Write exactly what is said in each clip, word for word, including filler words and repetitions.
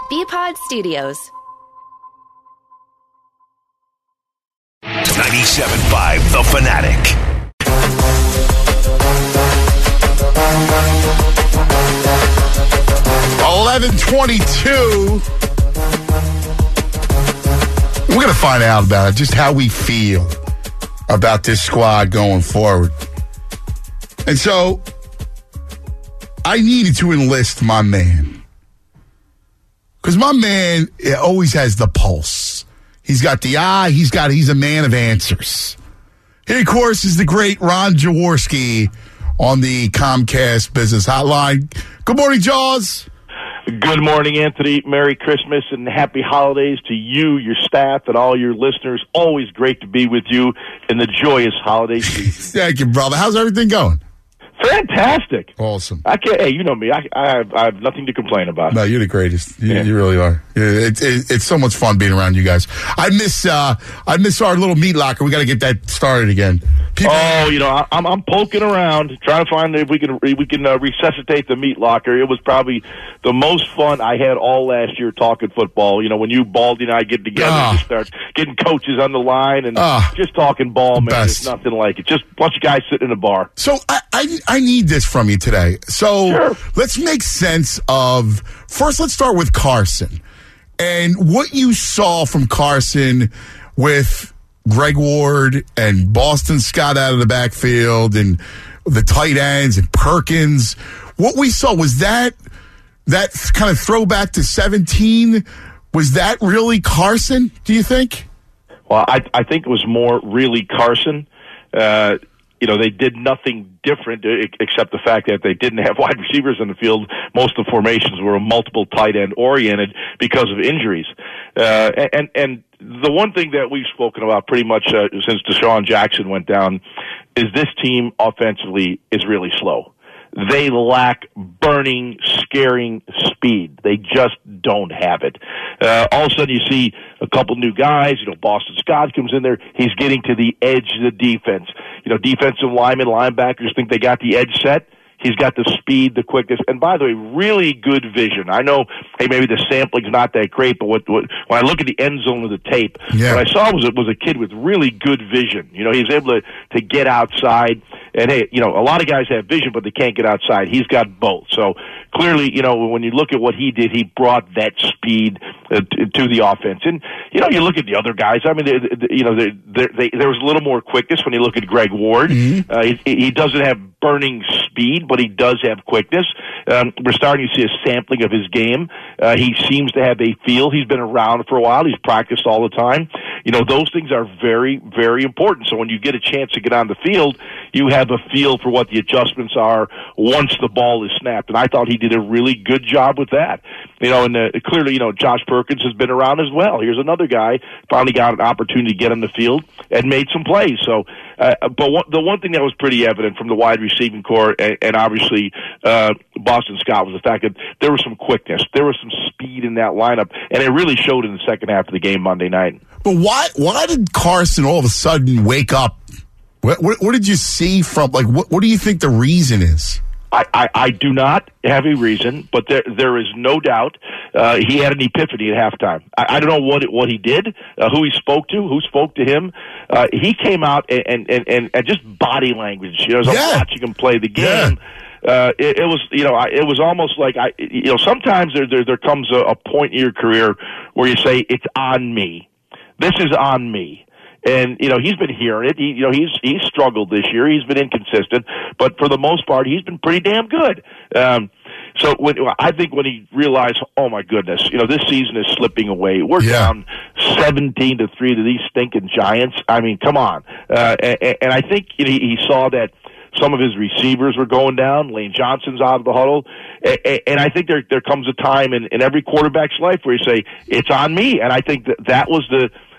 B-Pod Studios. ninety-seven point five The Fanatic. eleven twenty-two. We're going to find out about it, just how we feel about this squad going forward. And so, I needed to enlist my man. Because my man always has the pulse. He's got the eye. He's got. He's a man of answers. Here, of course, is the great Ron Jaworski on the Comcast Business Hotline. Good morning, Jaws. Good morning, Anthony. Merry Christmas and happy holidays to you, your staff, and all your listeners. Always great to be with you in the joyous holiday season. Thank you, brother. How's everything going? Fantastic. Awesome. I can't, hey, you know me. I, I, have, I have nothing to complain about. No, you're the greatest. You, yeah. you really are. It, it, it's so much fun being around you guys. I miss uh, I miss our little meat locker. We got to get that started again. People- oh, you know, I, I'm I'm poking around trying to find if we can we can uh, resuscitate the meat locker. It was probably the most fun I had all last year talking football. You know, when you, Baldy, and I get together Ah. and start getting coaches on the line and Ah. just talking ball, man. Best. There's nothing like it. Just a bunch of guys sitting in a bar. So I, I I need this from you today. So Sure. let's make sense of first. Let's start with Carson and what you saw from Carson with Greg Ward and Boston Scott out of the backfield and the tight ends and Perkins. What we saw was that that kind of throwback to seventeen. Was that really Carson? Do you think? Well, I I think it was more really Carson. Uh, you know, they did nothing different except the fact that they didn't have wide receivers in the field. Most of the formations were multiple tight end oriented because of injuries. Uh, and, and the one thing that we've spoken about pretty much uh, since Deshaun Jackson went down is this team offensively is really slow. They lack burning, scaring speed. They just don't have it. Uh, all of a sudden, you see a couple new guys. You know, Boston Scott comes in there. He's getting to the edge of the defense. You know, defensive linemen, linebackers think they got the edge set. He's got the speed, the quickness, and by the way, really good vision. I know, hey, maybe the sampling's not that great, but what, what, when I look at the end zone of the tape, yeah. what I saw was was a kid with really good vision. You know, he's able to to get outside. And hey, you know, a lot of guys have vision, but they can't get outside. He's got both. So clearly, you know, when you look at what he did, he brought that speed uh, to, to the offense. And you know, you look at the other guys. I mean, they, they, you know, they, they, there was a little more quickness when you look at Greg Ward. Mm-hmm. Uh, he, he doesn't have burning speed, but he does have quickness. Um, we're starting to see a sampling of his game. Uh, he seems to have a feel. He's been around for a while. He's practiced all the time. You know, those things are very, very important. So when you get a chance to get on the field, you have a feel for what the adjustments are once the ball is snapped. And I thought he did a really good job with that. You know, and uh, clearly, you know, Josh Perkins has been around as well. Here's another guy, finally got an opportunity to get on the field and made some plays. So, uh, but one, the one thing that was pretty evident from the wide receiving core and, and obviously uh, Boston Scott was the fact that there was some quickness. There was some speed in that lineup, and it really showed in the second half of the game Monday night. But why why did Carson all of a sudden wake up? What, what, what did you see from, like, what, what do you think the reason is? I, I, I do not have a reason, but there there is no doubt uh, he had an epiphany at halftime. I, I don't know what it, what he did, uh, who he spoke to, who spoke to him. Uh, he came out and, and, and, and just body language. You know, as yeah. I'm watching him play the game. Yeah. Uh, it, it was, you know, I, it was almost like I, you know, sometimes there there, there comes a, a point in your career where you say it's on me. This is on me. And, you know, he's been hearing it. He, you know, he's he's struggled this year. He's been inconsistent. But for the most part, he's been pretty damn good. Um, so when, I think when he realized, oh, my goodness, you know, this season is slipping away. We're yeah. down seventeen to three to these stinking Giants. I mean, come on. Uh, and, and I think he, he saw that some of his receivers were going down. Lane Johnson's out of the huddle. And I think there there comes a time in, in every quarterback's life where you say, it's on me. And I think that that was the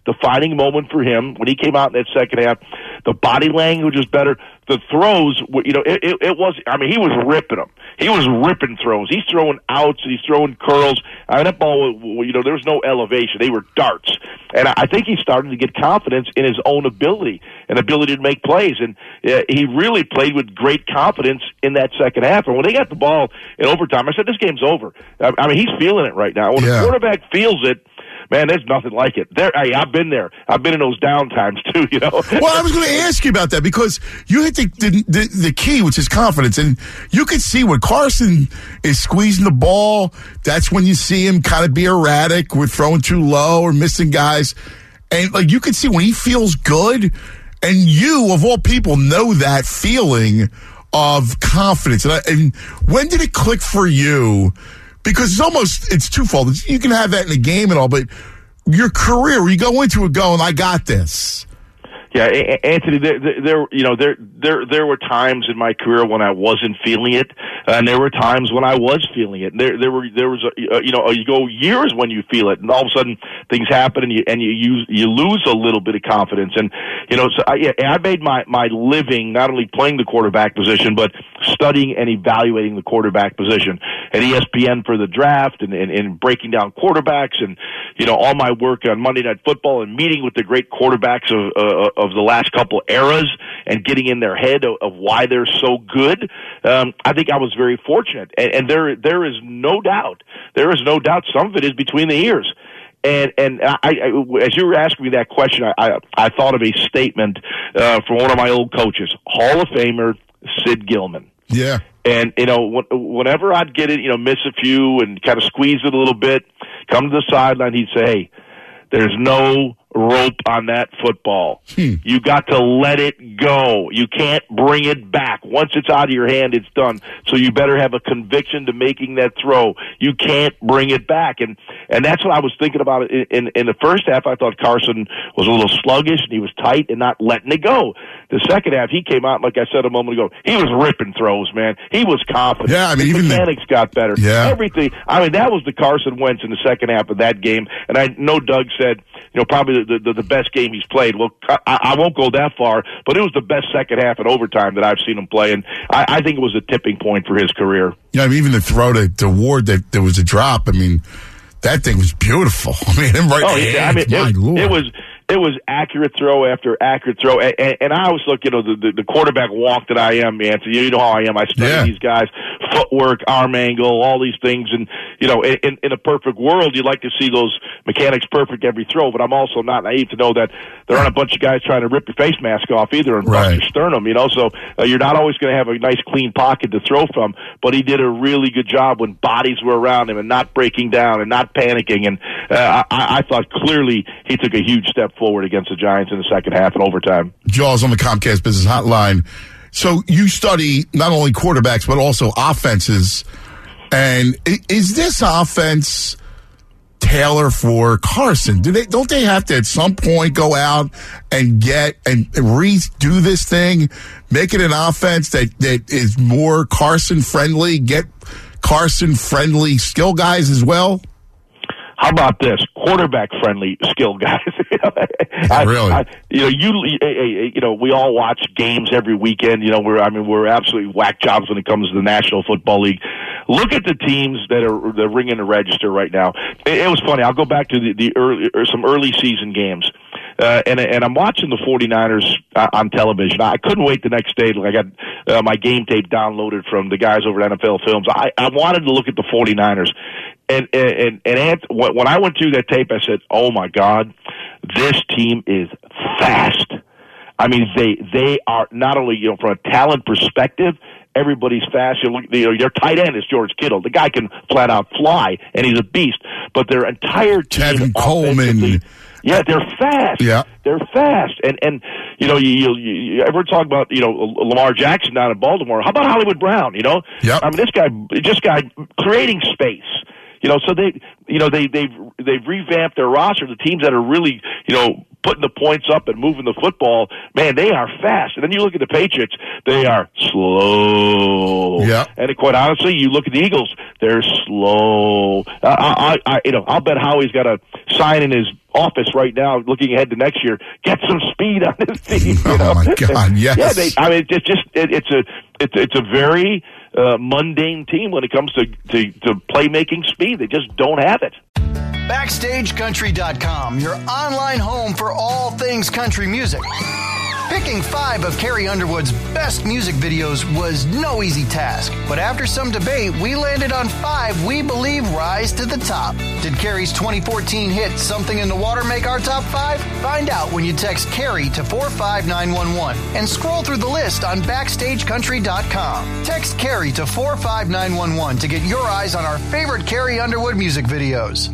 defining moment for him when he came out in that second half. The body language was better. The throws, you know, it, it, it was, I mean, he was ripping them. He was ripping throws. He's throwing outs, and he's throwing curls. I mean, that ball, you know, there was no elevation. They were darts. And I think he's starting to get confidence in his own ability and ability to make plays. And uh, he really played with great confidence in that second half. And when they got the ball in overtime, I said, this game's over. I, I mean, he's feeling it right now. When yeah. the quarterback feels it, man, there's nothing like it. There, hey, I've been there. I've been in those down times too. You know. Well, I was going to ask you about that because you hit the, the the the key, which is confidence, and you could see when Carson is squeezing the ball. That's when you see him kind of be erratic with throwing too low or missing guys, and like you could see when he feels good, and you of all people know that feeling of confidence. And, I, and when did it click for you? Because it's almost, it's twofold. It's, you can have that in a game and all, but your career, where you go into it going, I got this. Yeah, Anthony, there, there, you know, there, there, there were times in my career when I wasn't feeling it, and there were times when I was feeling it. There, there were, there was, a, you know, you go years when you feel it, and all of a sudden things happen, and you and you use, you lose a little bit of confidence. And you know, so I, yeah, I made my my living not only playing the quarterback position, but studying and evaluating the quarterback position at E S P N for the draft, and, and, and breaking down quarterbacks, and you know, all my work on Monday Night Football, and meeting with the great quarterbacks of uh, of the last couple eras and getting in their head of, of why they're so good. Um, I think I was very fortunate, and, and there there is no doubt, there is no doubt some of it is between the ears. And and I, I, as you were asking me that question, I, I, I thought of a statement uh, from one of my old coaches, Hall of Famer Sid Gilman. Yeah. And, you know, whenever I'd get it, you know, miss a few and kind of squeeze it a little bit, come to the sideline, he'd say, hey, there's no rope on that football. Hmm. You got to let it go. You can't bring it back. Once it's out of your hand, it's done. So you better have a conviction to making that throw. You can't bring it back. And and that's what I was thinking about in, in, in the first half. I thought Carson was a little sluggish and he was tight and not letting it go. The second half, he came out, like I said a moment ago, he was ripping throws, man. He was confident. Yeah, I mean, His even mechanics the, got better. Yeah. Everything. I mean, that was the Carson Wentz in the second half of that game. And I know Doug said, you know, probably the, the, the best game he's played. Well, I, I won't go that far, but it was the best second half in overtime that I've seen him play, and I, I think it was a tipping point for his career. Yeah, I mean, even the throw to, to Ward, that there was a drop. I mean, that thing was beautiful. I mean, him right oh, in the yeah, I mean, my it, Lord. it was it was accurate throw after accurate throw, and, and, and I always look, you know, the, the, the quarterback walk that I am, Anthony. You know how I am. I study yeah. these guys, footwork, arm angle, all these things, and you know, in, in a perfect world, you'd like to see those mechanics perfect every throw. But I'm also not naive to know that there aren't a bunch of guys trying to rip your face mask off either and right. bust your sternum. You know, so uh, you're not always going to have a nice clean pocket to throw from. But he did a really good job when bodies were around him and not breaking down and not panicking. And uh, I, I thought clearly he took a huge step forward against the Giants in the second half and overtime. Jaws on the Comcast Business Hotline. So you study not only quarterbacks but also offenses. And is this offense tailor for Carson? Do they don't they have to at some point go out and get and redo this thing, make it an offense that, that is more Carson friendly, get Carson friendly skill guys as well? How about this? Quarterback-friendly skill guys. you know, I, really? I, you know, you you know, we all watch games every weekend. You know, we're I mean, we're absolutely whack jobs when it comes to the National Football League. Look at the teams that are that are ringing the register right now. It, it was funny. I'll go back to the, the early or some early season games. Uh, and and I'm watching the 49ers uh, on television. I couldn't wait the next day. Like I got uh, my game tape downloaded from the guys over at N F L Films. I, I wanted to look at the 49ers. And and and Ant, when I went through that tape, I said, "Oh my God, this team is fast." I mean, they they are not only, you know, from a talent perspective, everybody's fast. You know, their tight end is George Kittle. The guy can flat out fly, and he's a beast. But their entire team, Tevin Coleman. Yeah, they're fast. Yeah, they're fast. And and you know, you, you, you ever talk about, you know, Lamar Jackson down in Baltimore? How about Hollywood Brown? You know, yep. I mean, this guy, this guy creating space. You know, so they, you know, they they've they've revamped their roster. The teams that are really, you know, putting the points up and moving the football, man, they are fast. And then you look at the Patriots, they are slow. Yeah. And quite honestly, you look at the Eagles, they're slow. I, I, I you know, I'll bet Howie's got a sign in his office right now, looking ahead to next year, get some speed on this team. You know? Oh my God! Yes. Yeah, they, I mean, it's just it, it's a it's it's a very uh, mundane team when it comes to, to to playmaking speed. They just don't have it. Backstage Country dot com, your online home for all things country music. Picking five of Carrie Underwood's best music videos was no easy task, but after some debate, we landed on five we believe rise to the top. Did Carrie's twenty fourteen hit Something in the Water make our top five? Find out when you text Carrie to four five nine one one and scroll through the list on Backstage Country dot com. Text Carrie to four five nine one one to get your eyes on our favorite Carrie Underwood music videos.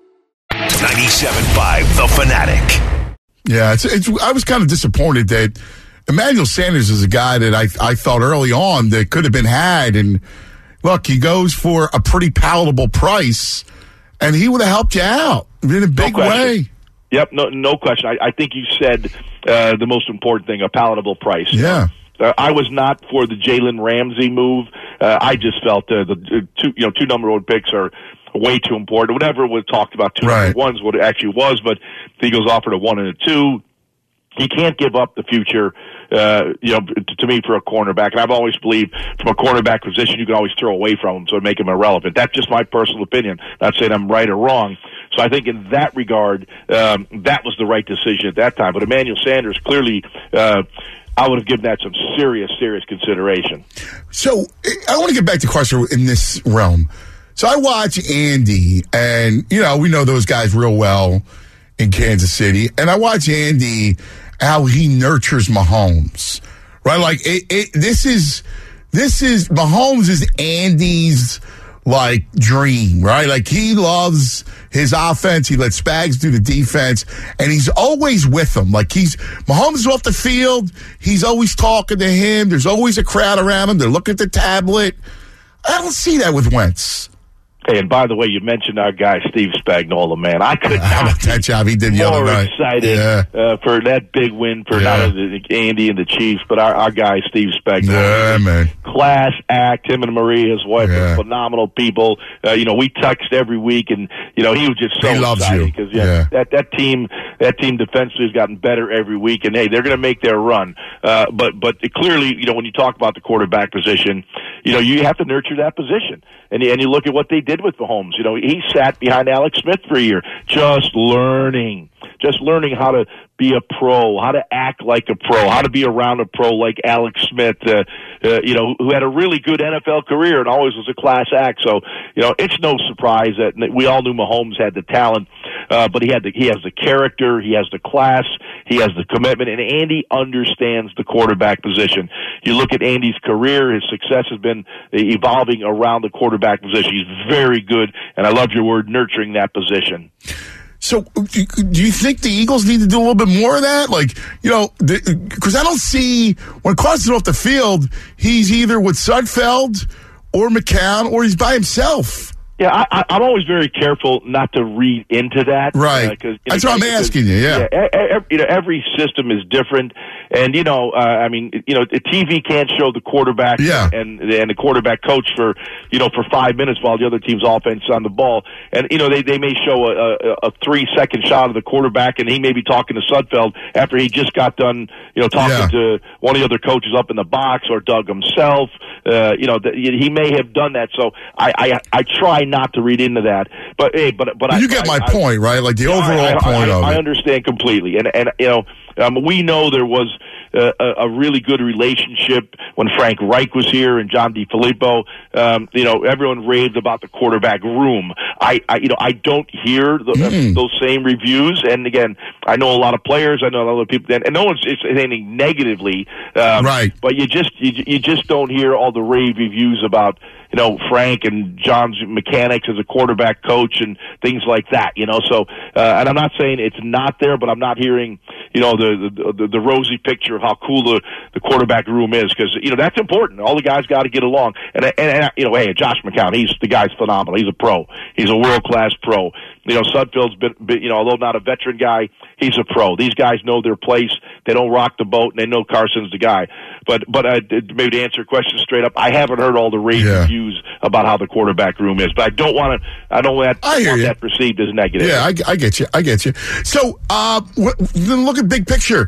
ninety-seven point five The Fanatic. Yeah, it's, it's, I was kind of disappointed that Emmanuel Sanders is a guy that I I thought early on that could have been had. And look, he goes for a pretty palatable price, and he would have helped you out in a big No way. Yep, no no question. I, I think you said uh, the most important thing, a palatable price. Yeah. Uh, I was not for the Jalen Ramsey move. Uh, I just felt uh, the uh, two you know two number one picks are way too important. Whatever was talked about, two right. number ones, what it actually was, but the Eagles offered a one and a two. You can't give up the future, uh, you know, to, to me for a cornerback. And I've always believed from a cornerback position, you can always throw away from them, so make them irrelevant. That's just my personal opinion. Not saying I'm right or wrong. So I think in that regard, um, that was the right decision at that time. But Emmanuel Sanders clearly, uh, I would have given that some serious, serious consideration. So I want to get back to question in this realm. So I watch Andy, and, you know, we know those guys real well in Kansas City. And I watch Andy, how he nurtures Mahomes, right? Like, it, it, this is, this is, Mahomes is Andy's, like, dream, right? Like, he loves his offense. He lets Spags do the defense, and he's always with them. Like, he's, Mahomes is off the field. He's always talking to him. There's always a crowd around him. They're looking at the tablet. I don't see that with Wentz. Hey, and by the way, you mentioned our guy Steve Spagnuolo, man. I could not that job he did the more other night. excited yeah. uh, for that big win for yeah. not only Andy and the Chiefs, but our, our guy Steve Spagnuolo. Yeah, man. Class act. Him and Marie, his wife, yeah. are phenomenal people. Uh, you know, we text every week, and you know he was just so he loves excited you. because yeah, yeah. that that team that team defensively has gotten better every week, and hey, they're going to make their run. Uh, but but clearly, you know, when you talk about the quarterback position, you know, you have to nurture that position, and and you look at what they did with Mahomes. You know, he sat behind Alex Smith for a year, just learning, just learning how to be a pro, how to act like a pro, how to be around a pro like Alex Smith, uh, uh, you know, who had a really good N F L career and always was a class act. So, you know, it's no surprise that we all knew Mahomes had the talent, uh, but he had the, he has the character, he has the class, he has the commitment, and Andy understands the quarterback position. You look at Andy's career, his success has been evolving around the quarterback position. He's very good, and I love your word, nurturing that position. So, do you think the Eagles need to do a little bit more of that? Like, you know, because I don't see, when Carson's off the field, he's either with Sudfeld or McCown, or he's by himself. Yeah, I, I'm always very careful not to read into that. Right. Uh, cause, That's what I'm asking you, yeah. yeah every, you know, every system is different. And, you know, uh, I mean, you know, the T V can't show the quarterback yeah. and and the quarterback coach for, you know, for five minutes while the other team's offense is on the ball. And, you know, they, they may show a, a, a three-second shot of the quarterback, and he may be talking to Sudfeld after he just got done, you know, talking yeah. to one of the other coaches up in the box, or Doug himself. Uh, you know, the, he may have done that. So I, I, I try not to read into that. But, hey, but, but you I, get I, my I, point, right? Like the yeah, overall I, I, point I, of I it. I understand completely. And, and you know, um, we know there was uh, a, a really good relationship when Frank Reich was here and John DeFilippo. Um, you know, everyone raved about the quarterback room. I, I you know, I don't hear the, mm. uh, those same reviews. And again, I know a lot of players. I know a lot of people, and, and no one's saying anything negatively. Um, right. But you just you, you just don't hear all the rave reviews about, you know, Frank and John's mechanics as a quarterback coach and things like that, you know. So, uh, and I'm not saying it's not there, but I'm not hearing, you know, the the, the, the rosy picture of how cool the, the quarterback room is, because, you know, that's important. All the guys got to get along. And, and, and, you know, hey, Josh McCown, he's the guy's phenomenal. He's a pro. He's a world-class pro. You know, Sudfeld's been, been, you know, although not a veteran guy, he's a pro. These guys know their place. They don't rock the boat, and they know Carson's the guy. But but uh, maybe to answer your question straight up, I haven't heard all the rave yeah. reviews about how the quarterback room is. But I don't want to. I don't want, I want you. that perceived as negative. Yeah, I, I get you. I get you. So uh, w- then look at big picture.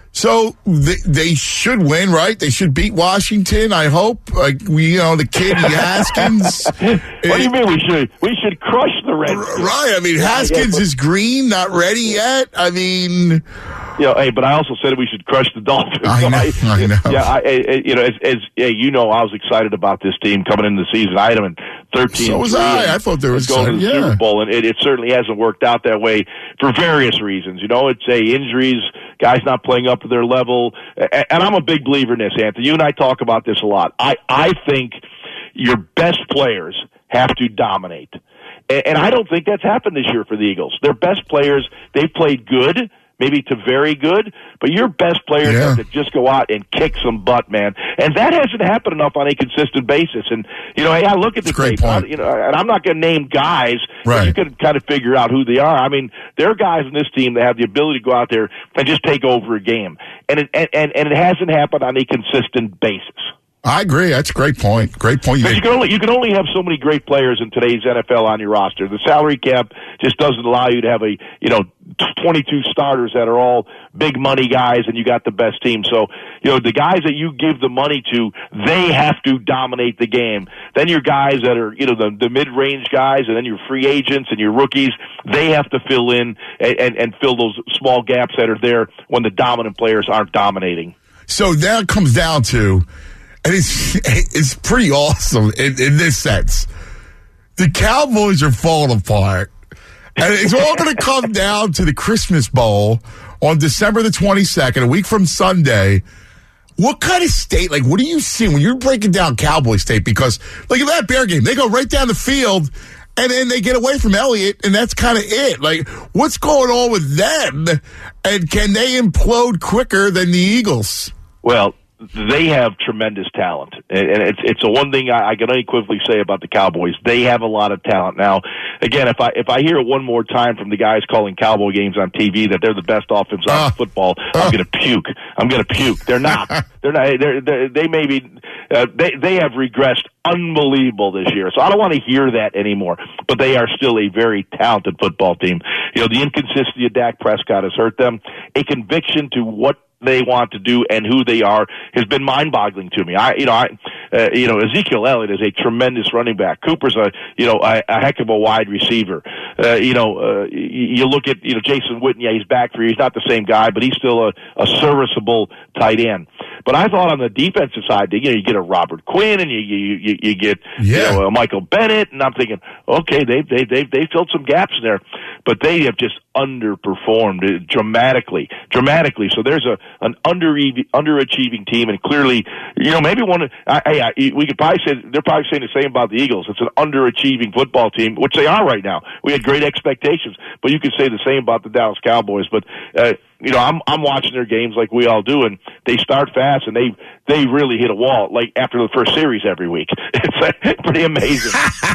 So they, they should win, right? They should beat Washington, I hope. Like, we, you know, the kid, Haskins. What do you mean we should? We should crush the Redskins. Right. I mean, Haskins is green, not ready yet. I mean... You know, hey, but I also said we should crush the Dolphins. I know, so I, I know. Yeah, I, I, you know, as, as yeah, you know, I was excited about this team coming into the season. I had them in thirteen. So was I. I thought there was going to the yeah. Super Bowl, and it, it certainly hasn't worked out that way for various reasons. You know, it's a injuries, guys not playing up to their level, and, and I'm a big believer in this, Anthony. You and I talk about this a lot. I, I think your best players have to dominate, and, and I don't think that's happened this year for the Eagles. Their best players, they've played good. Maybe to very good, but your best players yeah. have to just go out and kick some butt, man. And that hasn't happened enough on a consistent basis. And, you know, hey, I look at the great tape, point. you know, and I'm not going to name guys, right. but you can kind of figure out who they are. I mean, there are guys in this team that have the ability to go out there and just take over a game. And it, and, and, and it hasn't happened on a consistent basis. I agree. That's a great point. Great point. But you can only you can only have so many great players in today's N F L on your roster. The salary cap just doesn't allow you to have a you know twenty-two starters that are all big money guys, and you got the best team. So you know the guys that you give the money to, they have to dominate the game. Then your guys that are you know the the mid range guys, and then your free agents and your rookies, they have to fill in and, and, and fill those small gaps that are there when the dominant players aren't dominating. So that comes down to. And it's, it's pretty awesome in, in this sense. The Cowboys are falling apart. And it's all going to come down to the Christmas Bowl on December the twenty-second, a week from Sunday. What kind of state, like, what do you see when you're breaking down Cowboy state? Because, like, in that Bear game, they go right down the field, and then they get away from Elliott, and that's kind of it. Like, what's going on with them? And can they implode quicker than the Eagles? Well, they have tremendous talent, and it's it's a one thing I, I can unequivocally say about the Cowboys. They have a lot of talent. Now, again, if I if I hear it one more time from the guys calling Cowboy games on T V that they're the best offense on uh, football, uh, I'm going to puke. I'm going to puke. They're not. They're not. They're, they're, they may be. Uh, they they have regressed unbelievable this year. So I don't want to hear that anymore. But they are still a very talented football team. You know, the inconsistency of Dak Prescott has hurt them. A conviction to what they want to do and who they are has been mind-boggling to me. I, you know, I, uh, you know, Ezekiel Elliott is a tremendous running back. Cooper's a, you know, a, a heck of a wide receiver. Uh, you know, uh, you look at, you know, Jason Witten. Yeah, he's back for you. He's not the same guy, but he's still a, a serviceable tight end. But I thought on the defensive side, you know, you get a Robert Quinn and you you you, you get yeah. you know, a Michael Bennett, and I'm thinking, okay, they they they they filled some gaps in there, but they have just underperformed dramatically, dramatically. So there's a an under underachieving team, and clearly, you know, maybe one. I, I, we could probably say they're probably saying the same about the Eagles. It's an underachieving football team, which they are right now. We had great expectations, but you could say the same about the Dallas Cowboys. But uh, you know, I'm I'm watching their games like we all do, and they start fast, and they they really hit a wall like after the first series every week. It's uh, pretty amazing,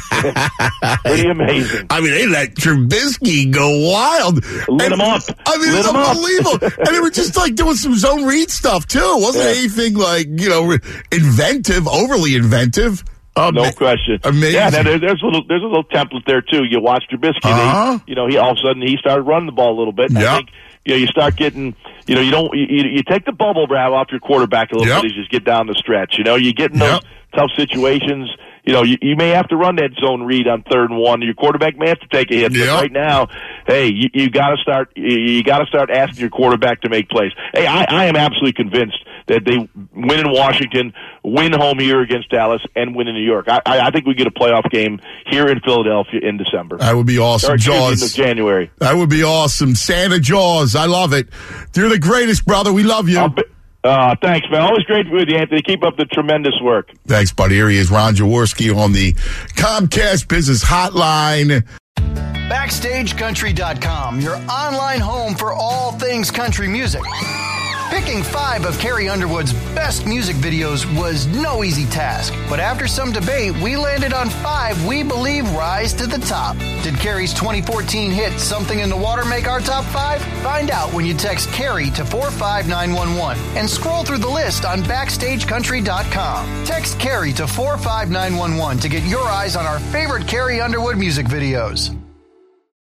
pretty amazing. I mean, they let Trubisky go wild, lit him up. I mean, lit it's unbelievable. And they were just like doing some zone read stuff too. It wasn't yeah. anything like you know inventive, overly inventive. Um, no question. Amazing. Yeah, there, there's a little there's a little template there too. You watch Trubisky, uh-huh. they, you know, he all of a sudden he started running the ball a little bit. And yep. I think you know you start getting, you know, you don't you, you take the bubble wrap off your quarterback a little yep. bit as you get down the stretch. You know, you get in those yep. tough situations. You know, you, you may have to run that zone read on third and one. Your quarterback may have to take a hit. Yep. But right now, hey, you, you got to start. You, you got to start asking your quarterback to make plays. Hey, I, I am absolutely convinced that they win in Washington, win home here against Dallas, and win in New York. I, I think we get a playoff game here in Philadelphia in December. That would be awesome, or, Jaws. Of January. That would be awesome. Santa Jaws, I love it. You're the greatest, brother. We love you. Be, uh, thanks, man. Always great to be with you, Anthony. Keep up the tremendous work. Thanks, buddy. Here he is, Ron Jaworski on the Comcast Business Hotline. Backstage Country dot com, your online home for all things country music. Picking five of Carrie Underwood's best music videos was no easy task, but after some debate, we landed on five we believe rise to the top. Did Carrie's twenty fourteen hit Something in the Water make our top five? Find out when you text Carrie to four five nine one one and scroll through the list on backstage country dot com. Text Carrie to four five nine one one to get your eyes on our favorite Carrie Underwood music videos.